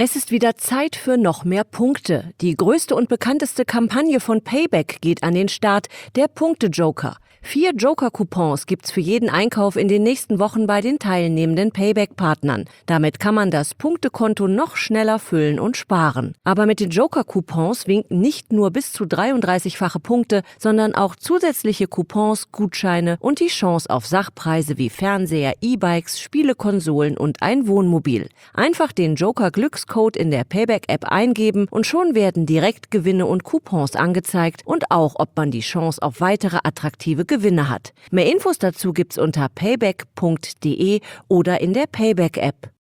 Es ist wieder Zeit für noch mehr Punkte. Die größte und bekannteste Kampagne von Payback geht an den Start, der Punkte-Joker. 4 Joker-Coupons gibt's für jeden Einkauf in den nächsten Wochen bei den teilnehmenden Payback-Partnern. Damit kann man das Punktekonto noch schneller füllen und sparen. Aber mit den Joker-Coupons winken nicht nur bis zu 33-fache Punkte, sondern auch zusätzliche Coupons, Gutscheine und die Chance auf Sachpreise wie Fernseher, E-Bikes, Spielekonsolen und ein Wohnmobil. Einfach den Joker-Glückscode in der Payback-App eingeben und schon werden direkt Gewinne und Coupons angezeigt und auch, ob man die Chance auf weitere attraktive Gewinne hat. Mehr Infos dazu gibt's unter payback.de oder in der Payback-App.